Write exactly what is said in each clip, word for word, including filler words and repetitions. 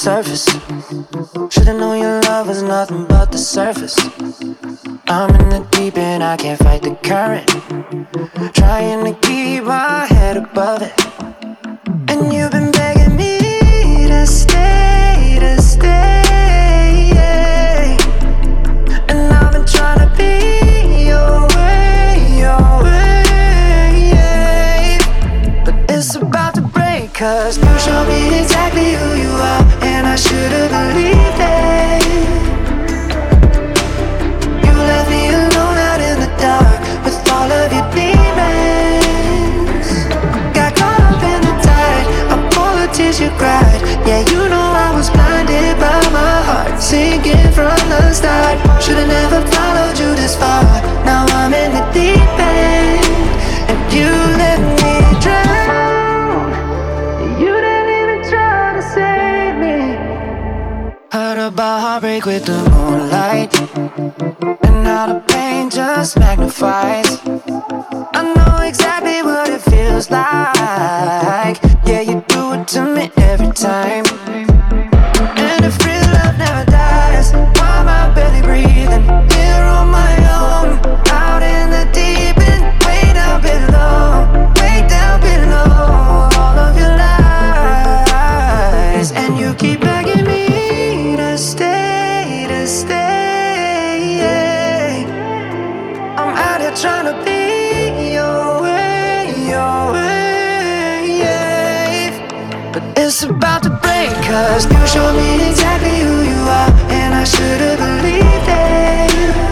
surface. Should've known your love was nothing but the surface. I'm in the deep end, I can't fight the current. Trying to keep my head above it. And you've been begging me to stay, to stay, yeah. And I've been trying to be your way, your way, yeah. But it's about to break, cause you show me exactly who you are, and I should've believed it. You left me alone out in the dark with all of your demons. Got caught up in the tide, apologies you cried. Yeah, you know I was blinded by my heart, sinking from the start. Should've never followed you this far. Now I'm in the deep end, and you let me drown. You didn't even try to save me. Heard about heartbreak with the moonlight, and how the pain just magnifies. I know exactly what it feels like. Yeah, you do it to me every time. And if real love never dies, why am I barely breathing? Here on my own, out in the deep end, way down below, way down below. All of your lies, and you keep begging me to stay, to stay, yeah. I'm out here trying to be your way, your way, yeah. But it's about to break, cause you show me exactly who you are, and I should've believed it.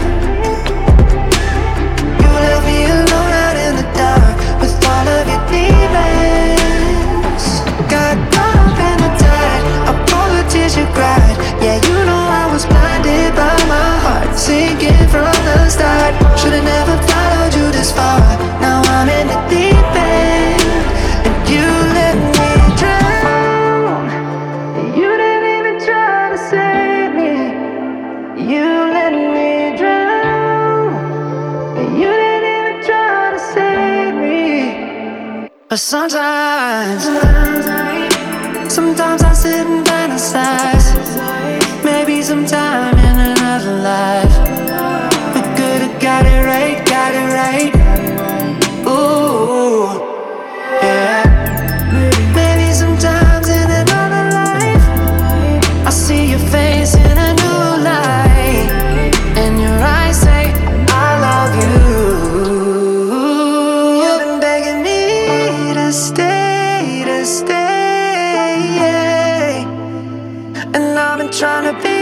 You left me alone out in the dark with all of your demons. Got caught up in the tide, apologies you cried. Yeah, you know I was blinded by my heart, sinking from the start. Should've never followed you this far. Now I'm in the deep end, and you let me drown. You didn't even try to save me. You let me drown. You didn't even try to save me. But sometimes, sometimes I sit and fantasize. Maybe sometime in another life we could've got it right, got it right. Ooh, yeah. Maybe sometimes in another life I see your face in a new light, and your eyes say I love you. You've been begging me to stay, to stay, yeah. And I've been trying to be